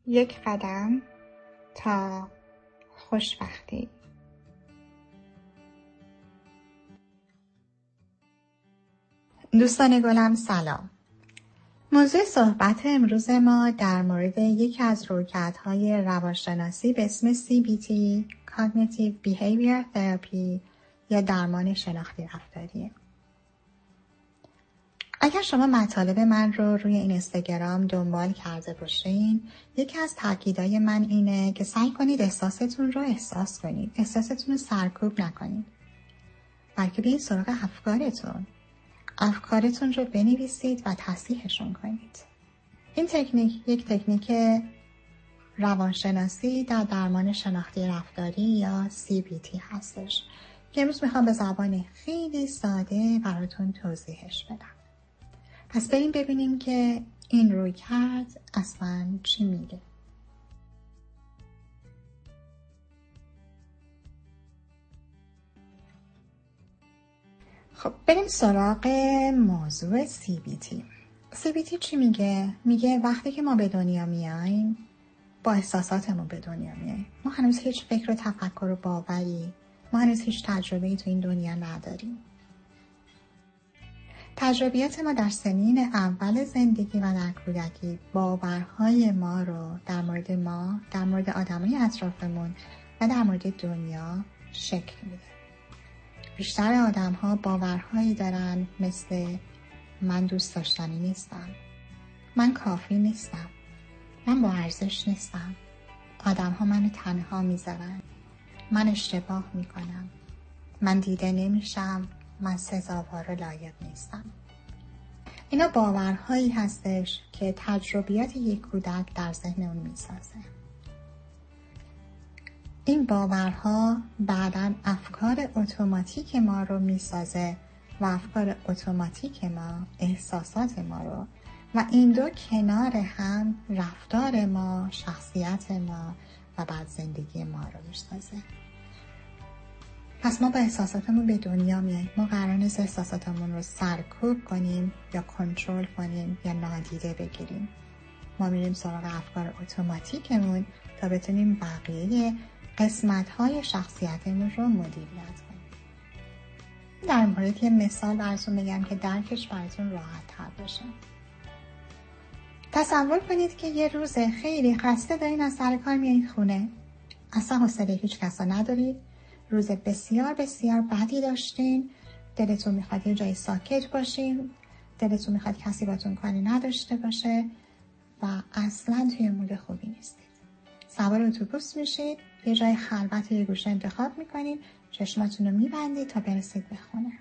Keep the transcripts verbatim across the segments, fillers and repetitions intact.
یک قدم تا خوشبختی. دوستان گلم سلام. موضوع صحبت امروز ما در مورد یکی از رویکردهای روانشناسی به اسم سی بی تی Cognitive Behavior Therapy یا درمان شناختی رفتاریه. اگر شما مطالب من رو روی اینستاگرام دنبال کرده باشین، یکی از تاکیدهای من اینه که سعی کنید احساستون رو احساس کنید، احساستون رو سرکوب نکنید، بلکه بیاین سراغ افکارتون. افکارتون رو بنویسید و تصحیحشون کنید. این تکنیک یک تکنیک روانشناسی در درمان شناختی رفتاری یا سی بی تی هستش که امروز میخوام به زبان خیلی ساده براتون توضیحش بدم. پس بریم ببینیم که این رویکرد اصلا چی میگه. خب بریم سراغ موضوع سی بی تی. سی بی تی چی میگه؟ میگه وقتی که ما به دنیا میاییم با احساساتمون به دنیا میاییم. ما هنوز هیچ فکر و تفکر و باوری، ما هنوز هیچ تجربه‌ای تو این دنیا نداریم. تجربیات ما در سنین اول زندگی و در کودکی باورهای ما رو در مورد ما، در مورد آدمای اطرافمون و در مورد دنیا شکل میده. بیشتر آدم ها باورهایی دارن مثل من دوست داشتنی نیستم، من کافی نیستم، من با ارزش نیستم، آدم ها منو تنها میذارن، من اشتباه میکنم، من دیده نمیشم، من سزاوار و لایق نیستم. اینا باورهایی هستش که تجربیات یک کودک در ذهن اون میسازه. این باورها بعداً افکار اتوماتیک ما رو میسازه و افکار اتوماتیک ما احساسات ما رو و این دو کنار هم رفتار ما، شخصیت ما و بعد زندگی ما رو میسازه. پس ما با احساساتمون به دنیا میاییم. ما قرار نیست احساساتمون رو سرکوب کنیم یا کنترل کنیم یا نادیده بگیریم. ما میریم سراغ افکار اتوماتیکمون تا بتونیم بقیه قسمت‌های شخصیتمون رو مدیریت کنیم. در مورد یه مثال براتون بگم که درکش براتون راحت تر بشه. تصور کنید که یه روز خیلی خسته دارین از سر کار میایید خونه. اصلا حوصله هیچ کسا ندارید. روز بسیار بسیار بدی داشتین. دلتون میخواد یه جای ساکت باشین. دلتون میخواد کسی باتون کاری نداشته باشه و اصلا توی مود خوبی نیستید. سوار اتوبوس میشید، یه جای خلوت یه گوشه انتخاب میکنید، چشماتون رو میبندید تا برسید به خونه.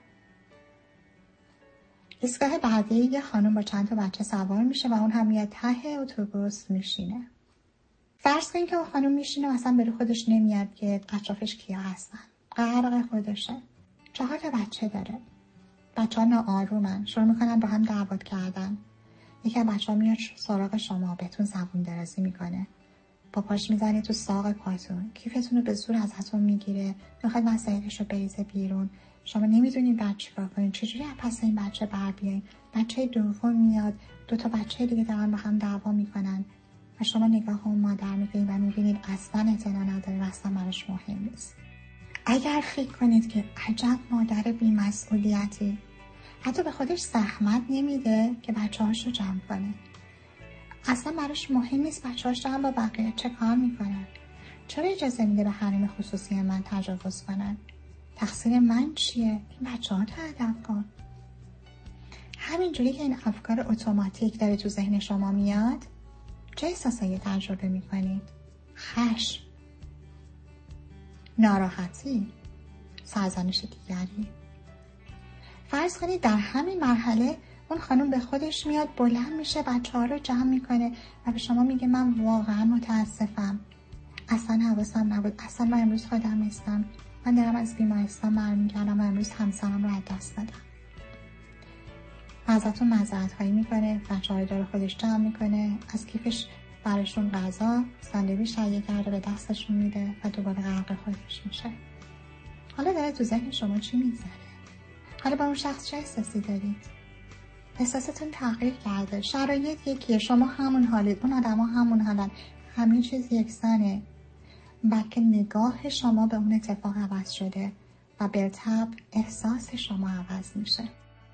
ایستگاه بعدی یه خانم با چند تا بچه سوار میشه و اون هم میاد ته اتوبوس میشینه. فرض کنید که اون خانم میشینه و اصلا به خودش نمیاد که اطرافش کیا هستن. غرق خودشه. چهار تا بچه داره. بچه ها ناآرومن، شروع میکنن با هم دعوا کردن. یکی از بچه ها میاد سراغ شما، بهتون زبون درازی میکنه. با پاش میزنه تو ساق پاتون، کیفتون رو به زور ازتون میگیره، میخواد وسایلش رو بریزه بیرون. شما نمیدونید بعد چیکار کنید، چجوری از پس این بچه بر بیاین. بچه دوم میاد، دو تا بچه دیگه دارن با هم دعوا میکنن و شما نگاه اون مادر میکنید و میبینید اصلا اعتنا نداره و اصلا براش مهم نیست. اگر فکر کنید که عجب مادر بی‌مسئولیتی، حتی به خودش زحمت نمیده که بچه‌هاش رو جمع کنه. اصلا براش مهم نیست بچه‌هاش دارن با بقیه چه کار میکنن. چرا اجازه میده به حریم خصوصی من تجاوز کنن؟ تقصیر من چیه؟ این بچه‌ها رو ادب کن. همینجوری که این افکار اتوماتیک داره تو ذهن شما میاد، چه احساسایی تجربه میکنید؟ خشم، ناراحتی، سرزنش دیگری. فرض کنید در همین مرحله اون خانم به خودش میاد، بلند میشه، بچه ها رو جمع میکنه و به شما میگه من واقعا متاسفم، اصلا حواسم نبود، اصلا من امروز خودم نیستم، من دارم از بیمارستان برمیگردم و امروز همسرم رو از دست دادم. ازتون معذرت خواهی میکنه، بچه ها رو داره خودش جمع میکنه، از کیفش براشون غذا ساندویچ تهیه کرده به دستشون میده و دوباره غرق خودش میشه. حالا داره تو ذهن شما چی میگذره؟ حالا با اون شخص چه احساسی دارید؟ احساستون تغییر کرده، شرایط یکیه، شما همون حالید، اون آدم ها همون حالن، همه چیز یکسانه، بلکه نگاه شما به اون اتفاق عوض شده و بالطبع احساس شما عوض میشه.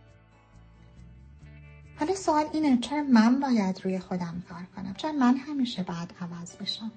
حالا سوال اینه چرا من باید روی خودم کار کنم؟ چرا من همیشه باید عوض بشم؟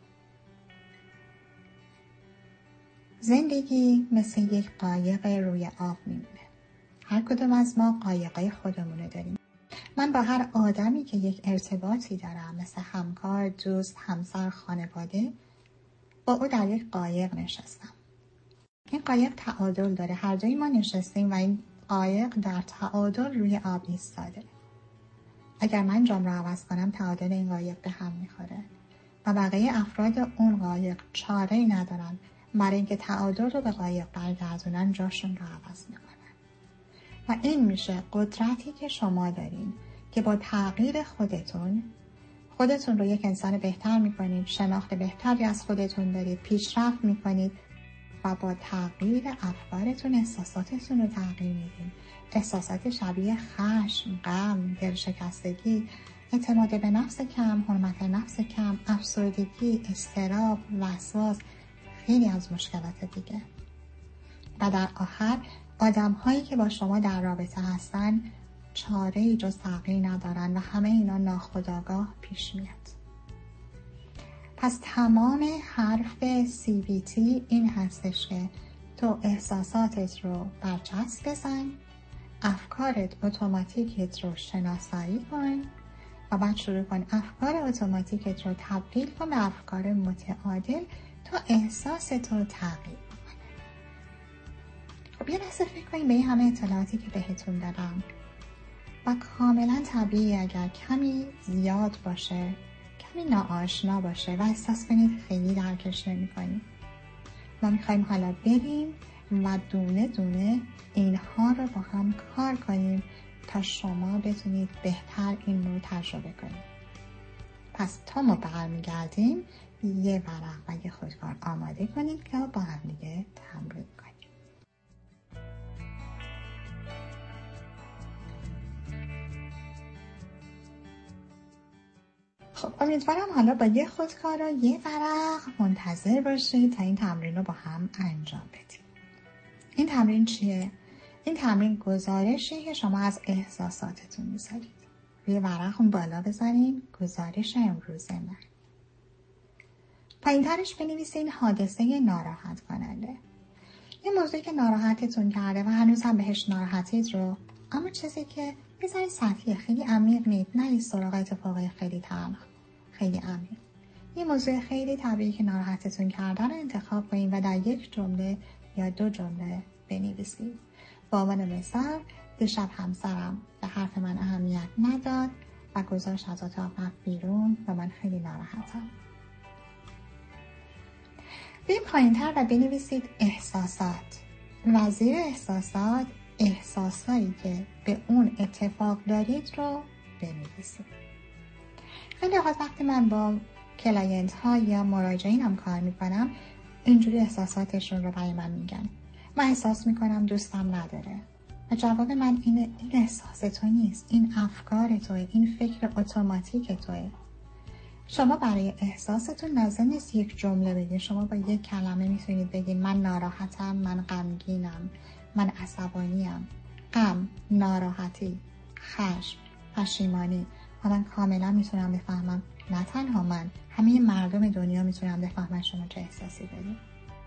زندگی مثل یک قایق روی آب میمونه. هر کدوم از ما قایقای خودمونه داریم. من با هر آدمی که یک ارتباطی دارم، مثل همکار، دوست، همسر، خانواده، با او در یک قایق نشستم. این قایق تعادل داره. هر جایی ما نشستیم و این قایق در تعادل روی آب ایستاده. اگر من جام رو عوض کنم تعادل این قایق به هم میخوره و بقیه افراد اون قایق چاره‌ای ندارن برای اینکه تعادل رو به قایق برگردونن، جاشون رو عوض میکنن. و این میشه قدرتی که شما دارین که با تغییر خودتون خودتون رو یک انسان بهتر میکنید، شناخت بهتری از خودتون دارید، پیشرفت میکنید و با تغییر افکارتون احساساتتون رو تغییر میدین. احساسات شبیه خشم، غم، دلشکستگی، اعتماد به نفس کم، حرمت نفس کم، افسردگی، اضطراب، وسواس، خیلی از مشکلات دیگه. و در آخر آدم هایی که با شما در رابطه هستن چاره‌ای جز تغییر ندارن و همه اینا ناخودآگاه پیش میاد. پس تمام حرف سی بی تی این هستش که تو احساساتت رو برچسب بزن، افکارت اتوماتیکت رو شناسایی کن و بعد شروع کن افکار اتوماتیکت رو تبدیل کن به افکار متعادل تا احساست رو تغییر کنه. خب یه لحظه فکر کنید به این همه اطلاعاتی که بهتون دادم و کاملا طبیعی اگر کمی زیاد باشه، کمی ناآشنا باشه و احساس کنید خیلی درکش نمی کنید. ما میخوایم حالا بریم و دونه دونه اینها رو با هم کار کنیم تا شما بتونید بهتر این رو تجربه کنید. پس تا ما برمیگردیم یه ورق و یه خودکار آماده کنید که با هم دیگه تمرین کنیم. خب امیدوارم حالا با یه خودکار و یه ورق منتظر باشید تا این تمرین رو با هم انجام بدیم. این تمرین چیه؟ این تمرین گزارشی که شما از احساساتتون میذارید. روی ورق اون بالا بذارین گزارش امروز من. پایین ترش بنویسین حادثه ناراحت کننده. یه موضوعی که ناراحتتون کرده و هنوز هم بهش ناراحتید رو، اما چیزی که بذارید سطحی، خیلی عمیق نید، نه سراغ اتفاقای خیلی تلخ، خیلی عمیق. یه موضوع خیلی طبیعی که ناراحتتون کرده رو انتخاب کنید و در یک جمله یا دو جمله بنویسید. با عنوان مثال، دیشب همسرم به حرف من اهمیت نداد و گذاشت از اتاق رفت بیرون و من خیلی ناراحتم. بریم پایین‌تر و بنویسید احساسات. وزیر احساسات، احساسایی که به اون اتفاق دارید رو بنویسید. خیلی اوقات وقتی من با کلاینت ها یا مراجعینم کار میکنم اینجوری احساساتشون رو برای من میگن. من احساس میکنم دوستم نداره و جواب من اینه این احساس تو نیست، این افکار توه، این فکر اتوماتیک توه. شما برای احساستون لازم نیست یک جمله بگید. شما با یک کلمه میتونید بگید من ناراحتم، من غمگینم، من عصبانیم. غم، ناراحتی، خشم، پشیمانی و من کاملا میتونم بفهمم، نه تنها من، همه مردم دنیا میتونم بفهمم شما چه احساسی دارید.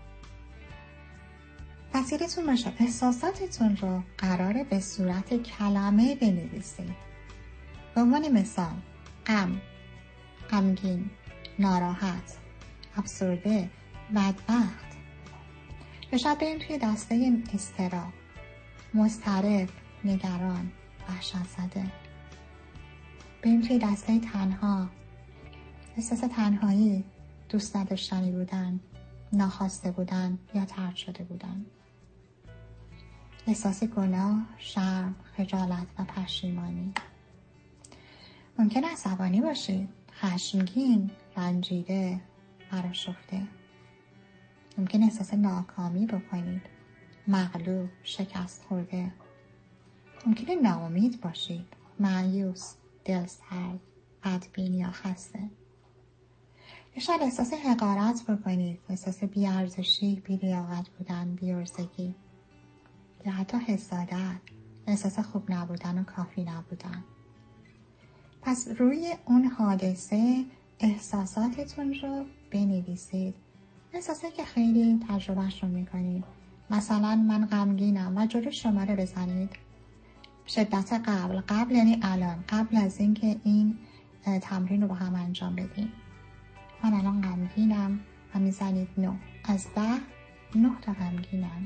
پس یادتون باشه احساساتتون رو قراره به صورت کلمه بنویسید. به عنوان مثال غم، غمگین، ناراحت، افسرده، بدبخت. یا شاید بریم توی دسته اضطراب، مضطرب، نگران، وحشت زده. بریم توی دسته تنها، احساس تنهایی، دوست نداشتنی بودن، ناخواسته بودن یا طرد شده بودن. احساس گناه، شرم، خجالت و پشیمانی. ممکن عصبانی باشید، خشمگین، رنجیده، برآشفته. ممکن احساس ناکامی بکنید، مغلوب، شکست خورده. ممکن ناامید باشید، مایوس، دلسرد، بدبین یا خسته. شاید احساس حقارت بکنید، احساس بی‌ارزشی، بی‌لیاقت بودن، بی‌عرضگی، یا حتی حسادت، احساس خوب نبودن و کافی نبودن. پس روی اون حادثه احساساتتون رو بنویسید. احساسی که خیلی تجربهش رو میکنید. مثلا من غمگینم و جلوی شماره بزنید. شدت قبل، قبل یعنی الان، قبل از اینکه این تمرین رو با هم انجام بدیم. من الان غمگینم و میزنید نه. از ده، نه تا غمگینم.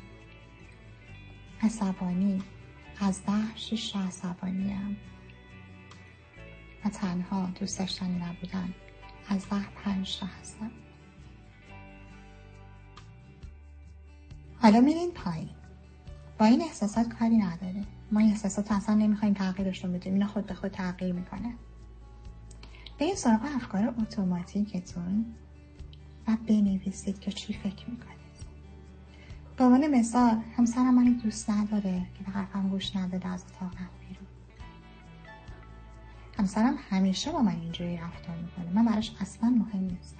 عصبانی، از ده، شش تا عصبانیم. و تنها، دوست داشتنی نبودن، از ده، پنج تا هستم. حالا میرین پایین. با این احساسات کاری نداره. ما این احساسات اصلا نمیخوایم تغییرش رو بدیم. اینا خود به خود تغییر میکنه. به این سراغ افکار اتوماتیکتون و بنویسید که چی فکر میکنید. به عنوان مثال، همسرم منو دوست نداره که به حرفم گوش نداده از اتاق رفت بیرون. همسرم همیشه با من اینجوری رفتار میکنه. من براش اصلا مهم نیستم.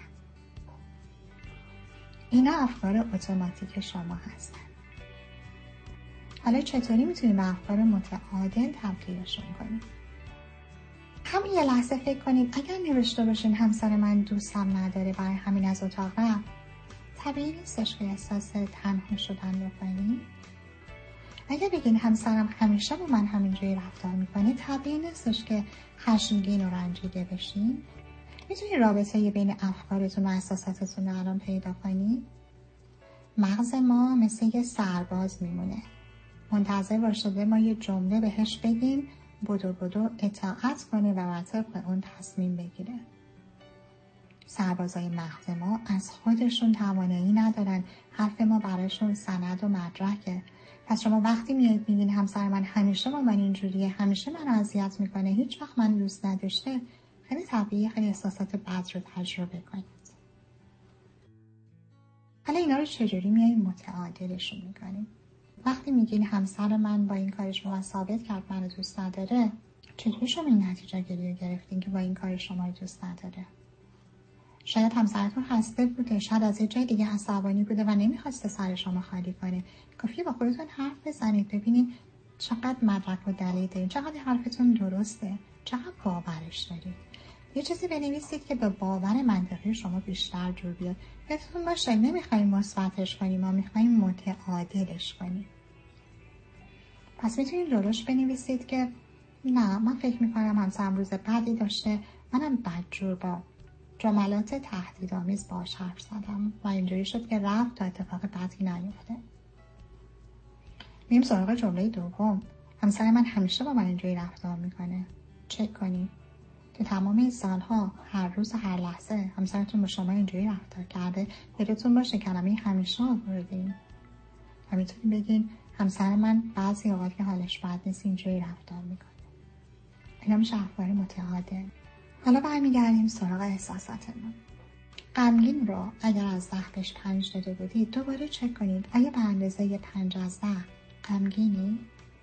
اینا افکار اتوماتیک شما هستن. حالا چطوری میتونید به افکار متعادل تبدیلشون کنید؟ هم یه لحظه فکر کنید اگر نوشته باشین همسر من دوستم نداره برای همین از اتاق رفت، طبیعی نیستش که احساس تنها شدن بکنید. اگر بگین همسرم همیشه با من همینجوری رفتار میکنه، طبیعی نیستش که خشمگین و رنجیده بشین. میتونید رابطه بین افکارتون و احساساتتون رو الان پیدا کنید. مغز ما مثل یه سرباز میمونه، منتظر باشه ما یه جمله بهش بگیم بدو بدو اطاعت کنه و بر طبق اون تصمیم بگیره. سربازای مغز ما از خودشون توانایی ندارن، حرف ما براشون سند و مدرکه. پس شما وقتی میاد میگین همسر من همیشه با من اینجوریه، همیشه من اذیت میکنه، هیچ وقت من دوست نداشته، خیلی طبیعیه خیلی احساسات بد رو تجربه کنید. حالا اینا رو چجوری میاییم متعادلشون میکنیم؟ وقتی میگین همسر من با این کارش شما ثابت کرد منو دوست نداره، چطوری شما این نتیجه گیری رو گرفتین که با این کار شما رو دوست نداره؟ شاید همسرتون خسته بوده، شاید از یه جای دیگه عصبانی بوده و نمیخواسته سر شما خالی کنه. کافیه با خودتون حرف بزنید، ببینید چقدر مدرک و دلیل دارید، چقدر حرفتون درسته، چقدر باورش دارید. یه چیزی بنویسید که به باور منطقی شما بیشتر جور بیاد. یادتون باشه نمیخوایم مثبتش کنیم، ما میخوایم متعادلش کنیم. پس میتونید جلوش بنویسید که نه، من فکر میکنم همسرم روز بدی داشته، منم بدجور با جملات تهدیدآمیز باهاش حرف زدم و اینجوری شد که رفت تا اتفاق بدی نیفته. میریم سراغ جمله دوم. همسر من همیشه با من اینجوری رفتار میکنه. چک کنید تو تمام این سالها هر روز و هر لحظه همسرتون با شما اینجوری رفتار کرده. یادتون باشه کلمه همیشه آوردین و میتونید بگین همسر من بعضی اوقات که حالش بد نیست اینجوری رفتار میکنه. اینا میشه افکار متعادل. حالا برمیگردیم سراغ احساساتمون. غمگین رو اگر از ده بهش پنج داده بودید، دوباره چک کنید آیا به اندازه پنج از ده غمگینی؟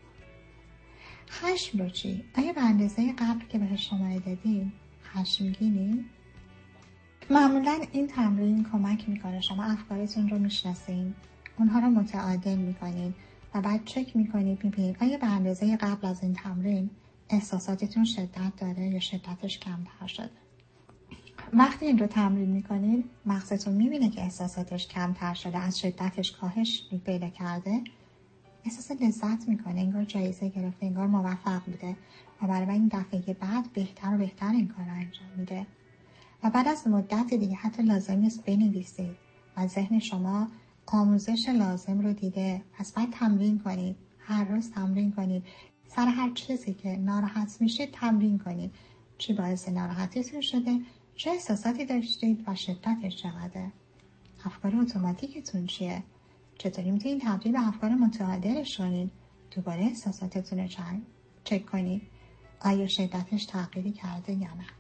خشم رو چی؟ آیا به اندازه قبل که بهش شماره دادیم خشمگینی؟ معمولا این تمرین کمک میکنه شما افکارتون رو میشناسین، اونها رو متعادل میکنید و بعد چک میکنید میبینید آیا به اندازه قبل از این تمرین احساساتتون شدت داره یا شدتش کمتر شده. وقتی این رو تمرین میکنید مغزتون میبینه که احساساتش کمتر شده، از شدتش کاهش پیدا کرده، احساس لذت میکنه، انگار جایزه گرفته، انگار موفق بوده و برای این دفعه بعد بهتر و بهتر این کار رو انجام میده. و بعد از مدت دیگه حتی لازم نیست بنویسید و ذهن شما آموزش لازم رو دیده. پس بعد تمرین کنید، هر روز تمرین کنید، سر هر چیزی که ناراحت میشید تمرین کنید، چی باعث ناراحتیتون شده، چه احساساتی داشتید و شدتش چقدره، افکار اتوماتیکتون چیه، چطوری میتونید تبدیل به افکار متعادلش کنید. دوباره احساساتتون رو چک کنید آیا شدتش تغییری کرده یا نه.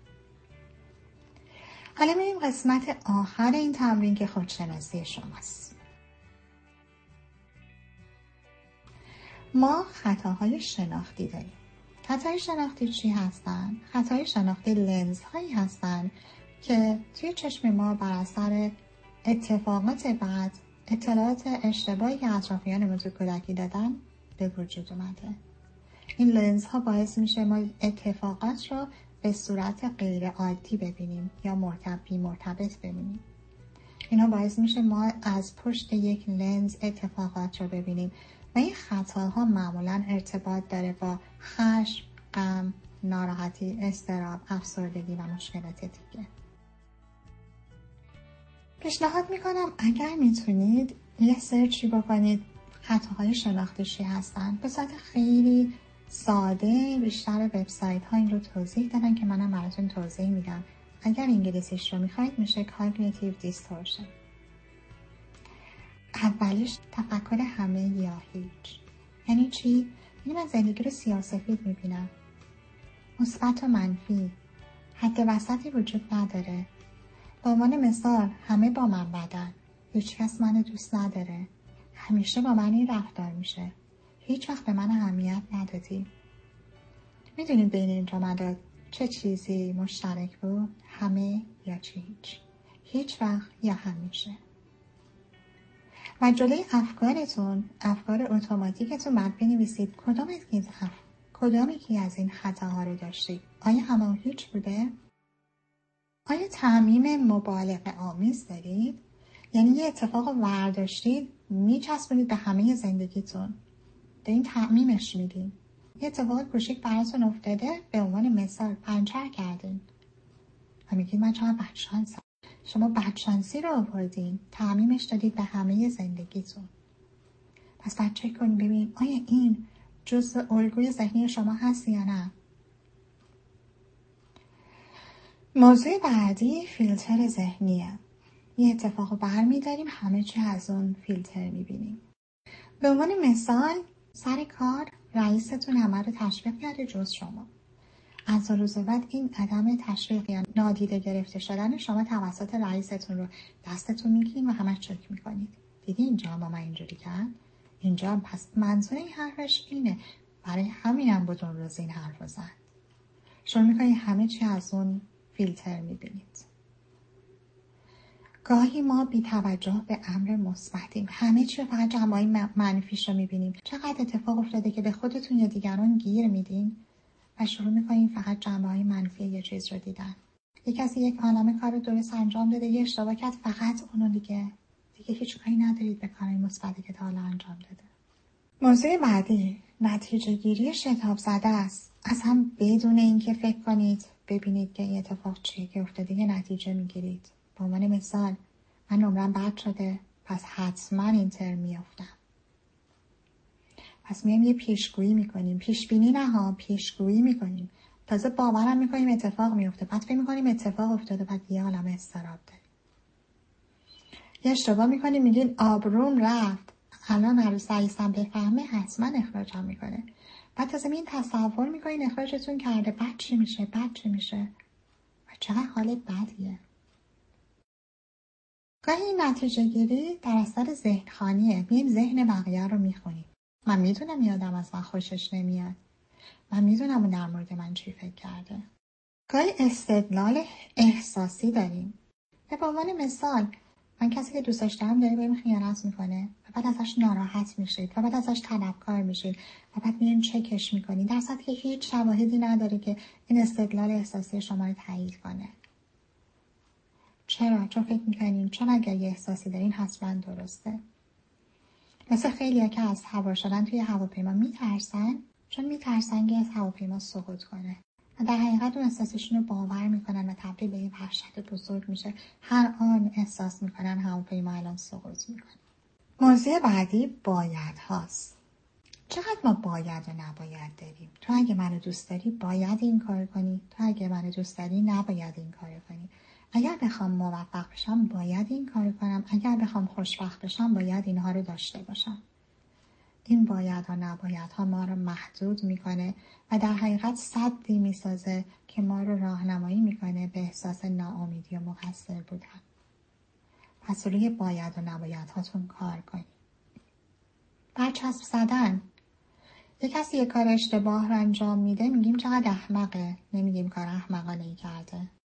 حالا میریم قسمت آخر این تمرین که خودشناسی شماست. ما خطاهای شناختی داریم. خطای شناختی چی هستن؟ خطای شناختی لنزهایی هستن که توی چشم ما بر اثر اتفاقات بعد اطلاعات اشتباهی که اطرافیان ما تو کودکی دادن به وجود اومده. این لنز ها باعث میشه ما اتفاقات رو به صورت غیر عادی ببینیم یا مرتبط مرتبط ببینیم. اینا باعث میشه ما از پشت یک لنز اتفاقات رو ببینیم و این خطاها معمولا ارتباط داره با خشم، غم، ناراحتی، اضطراب، افسردگی و مشکلات دیگه. پیشنهاد میکنم اگر میتونید یه سرچی بکنید خطاهای شناختی چی هستن. به صورت خیلی ساده بیشتر وبسایت ها این رو توضیح دادن که منم براتون توضیح میدم. اگر انگلیسیش رو میخواید میشه cognitive distortion. اولیش تفکر همه یا هیچ. یعنی چی؟ یعنی من زندگی رو سیاه‌سفید میبینم، مثبت و منفی، حد وسطی وجود نداره. به عنوان مثال همه با من بدن، هیچ کس منو دوست نداره، همیشه با من این رفتار میشه، هیچ وقت به من اهمیت ندادی. میدونید بین این جملات چه چیزی مشترک بود؟ همه یا چه هیچ؟ هیچ وقت یا همیشه. و جلوی افکارتون، افکار اتوماتیکتون باید بنویسید کدام از این کدام یکی از این خطاها رو داشتید. آیا همه هیچ بوده؟ آیا تعمیم مبالغه آمیز دارید؟ یعنی یه اتفاق ورداشتید میچسبونید به همه زندگیتون، دارین تعمیمش میدین. یه اتفاق کوچیک براتون افتاده، به عنوان مثال پنچر کردین و میگید من چقدر بدشانسم. شما بدشانسی رو آوردین، تعمیمش دادید به همه زندگیتون. پس باید چک کنید ببین آیا این جزء الگوی ذهنی شما هست یا نه. موضوع بعدی فیلتر ذهنیه. یه اتفاق رو برمی‌داریم، همه چی از اون فیلتر می‌بینیم. به عنوان مثال سر کار رئیستون همه رو تشویق کرده جز شما. از روز بعد این عدم تشویق یا نادیده گرفته شدن شما توسط رئیستون رو دستتون میگیرین و همش چک میکنید. دیدی اینجا با من اینجوری کرد؟ اینجا پس منظور این حرفش اینه. برای همینم بود اون روز این حرف رو زد. شروع میکنید همه چی از اون فیلتر میبینید. گاهی ما بی توجه به امر مثبتیم، همه چی رو فقط جنبه‌های منفیش رو میبینیم. چقدر اتفاق افتاده که به خودتون یا دیگران گیر میدین و شروع میکنین فقط جنبه‌های منفی یه چیز رو دیدن. یک کسی یک عالمه کار درست انجام داده، یه اشتباه کرد، فقط اونو دیگه دیگه هیچ کاری ندارید به کارهای مثبتی که تا حالا انجام داده. موضوع بعدی نتیجه گیری شتاب زده است. اصلا بدون اینکه فکر کنید ببینید که این اتفاق چیه که افتاده یه نتیجه میگیرید. به عنوان مثال من نمرم بد شده پس حتما این ترم میافتم. پس میایم یه پیشگویی میکنیم، پیشبینی نه ها، پیشگویی میکنیم. تازه باورم میکنیم اتفاق میفته، بعد فکر میکنیم اتفاق افتاده، بعد یه عالمه اضطراب داریم. یه اشتباه میکنیم میگین آبروم رفت، الان عروس رئیسم بفهمه حتما اخراجم میکنه. بعد تازه این تصور میکنین اخراجتون کرده، بعد چی میشه بعد چی میشه و چقدر حالت بدیه. گاهی این نتیجه گیری در اثر ذهن خانیه. میایم ذهن بقیه رو میخونیم. من میدونم یادم از من خوشش نمیاد، من میدونم اون در مورد من چی فکر کرده. گاهی استدلال احساسی داریم. به عنوان مثال من کسی که دوستش دارم داره بهم خیانت میکنه و بعد ازش ناراحت میشید و بعد ازش طلبکار میشید و بعد میرین چکش میکنید در صورتی که هیچ شواهدی نداره که این استدلال احساسی شما رو تایید کنه. چرا؟ چون فکر میکنین چون اگر یه احساسی دارین حتما درسته. مثل خیلی‌ها که از هوار شدن توی هواپیما میترسن، چون میترسن که از هواپیما سقوط کنه و در حقیقت اون احساسشون رو باور میکنن و تبدیل به یه وحشت بزرگ میشه. هر آن احساس میکنن هواپیما الان سقوط میکنه. موضوع بعدی باید هاست. چقدر ما باید و نباید داریم؟ تو اگه منو دوست داری باید این کار کنی، تو اگه منو دوست داری نباید این کار کنی. اگر بخوام موفق بشم باید این کار کنم، اگر بخوام خوشبخت بشم باید اینها رو داشته باشم. این باید و نباید ها ما رو محدود میکنه و در حقیقت سدی میسازه که ما رو راهنمایی میکنه به احساس ناامیدی و مقصر بودن. پس روی باید و نباید هاتون کار کنید. برچسب زدن. یک کسی یک کار اشتباه رو انجام میده میگیم چقدر احمقه، نمیگیم کار احمقانه ای کرده.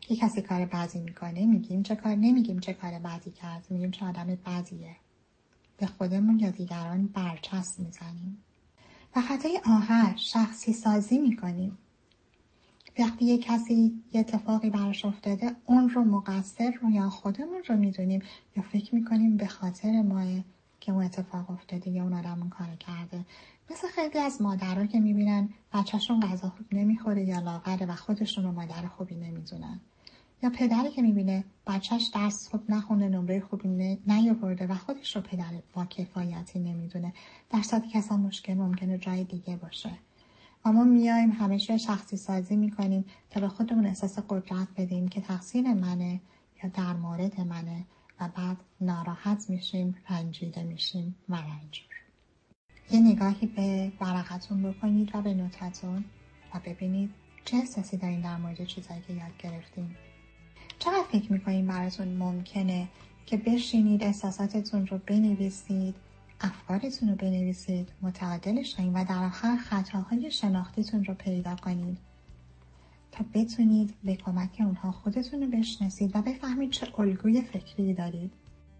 که کسی کار بعضی میکنه میگیم چه کار، نمیگیم چه کار بعضی کرد، میگیم چه آدم بعضیه. به خودمون یا دیگران برچسب میزنیم. و خطای آخر شخصی سازی میکنیم. وقتی یه کسی یه اتفاقی براش افتاده اون رو مقصر رو یا خودمون رو میدونیم یا فکر میکنیم به خاطر ماه که اون اتفاق افتاده یا اون آدم اون کار کرده. مثل خیلی از مادرها که میبینن بچهشون غذا خوب نمیخوره یا لاغره و خودشون رو مادر خوبی نمیدونن. یا پدری که میبینه بچهش درس خوب نخونده، نمره خوبی نیاورده و خودش رو پدر با کفایتی نمیدونه، در صورتی که اصلا مشکل ممکنه جای دیگه باشه. اما میایم همیشه شخصی سازی میکنیم تا به خودمون احساس قدرت بدیم که تقصیر منه یا در مورد منه و بعد ناراحت میشیم، رنجیده میشیم و رنجور. یه نگاهی به ورقتون بکنید و به نوتتون و ببینید چه احساسی دارین در مورد چیزایی که یاد گرفتیم. چقدر فکر میکنین براتون ممکنه که بشینید احساساتتون رو بنویسید، افکارتون رو بنویسید، متعادلش کنید و در آخر خطاهای شناختیتون رو پیدا کنید تا بتونید به کمک اونها خودتون رو بشناسید و بفهمید چه الگوی فکری دارید.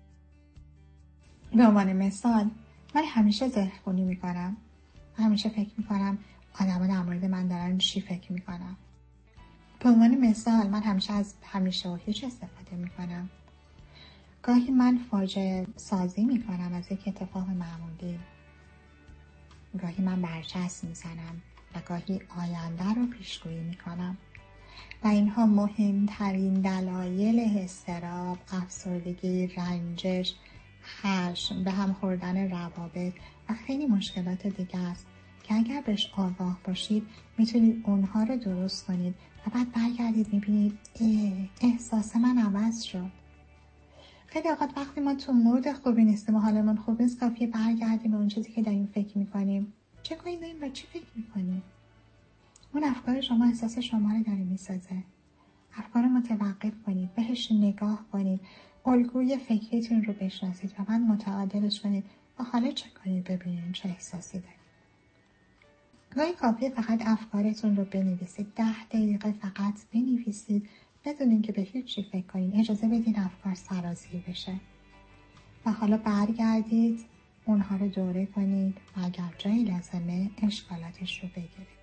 به عنوان مثال من همیشه ذهن‌خوانی میکنم. همیشه فکر میکنم آدم‌ها در مورد من دارن چی فکر میکنم. به عنوان مثال من همیشه از همیشه و هیچ استفاده میکنم. گاهی من فاجعه سازی میکنم از یک اتفاق معمولی. گاهی من برچسب میزنم و گاهی آینده رو پیشگویی میکنم. و اینها مهمترین دلایل اضطراب، افسردگی، رنجش، خشم، به هم خوردن روابط و خیلی مشکلات دیگه است که اگر بهش آگاه باشید میتونید اونها رو درست کنید و بعد برگردید میبینید احساس من عوض شد. خیلی اوقات وقتی ما تو مود خوبی نیستیم و حالمون خوب نیست کافیه برگردیم به اون چیزی که داریم فکر میکنیم. چه کنید داریم و چی فکر میکنیم؟ اون افکار شما احساس شما رو داره میسازه. افکار متوقف کنید، بهش نگاه کنید، الگوی فکریتون رو بشناسید و بعد متعادلش کنید و حالا چه کنید ببینید چه احساسی دارید. گاهی کافیه فقط افکارتون رو بنویسید. ده دقیقه فقط بنویسید بدون اینکه به هیچ چی فکر کنید. اجازه بدید افکار سرازیر بشه و حالا برگردید اونها رو دوره کنید و اگر جایی لازمه اشکالاتش رو بگیرید.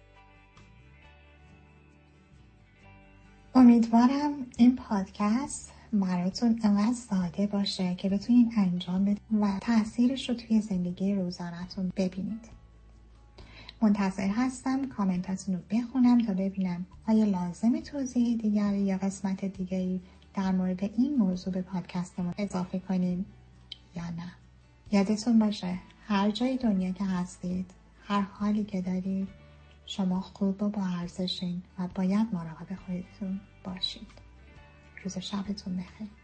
امیدوارم این پادکست براتون انقدر ساده باشه که بتونید انجام بدید و تأثیرش رو توی زندگی روزانه‌تون ببینید. منتظر هستم کامنتاتون رو بخونم تا ببینم آیا لازم توضیح دیگری یا قسمت دیگری در مورد این موضوع به پادکستمون اضافه کنیم یا نه. یادتون باشه هر جای دنیا که هستید، هر حالی که دارید، شما خوب و با ارزشین و باید مراقب خودتون باشید. روز و شبتون بخیر.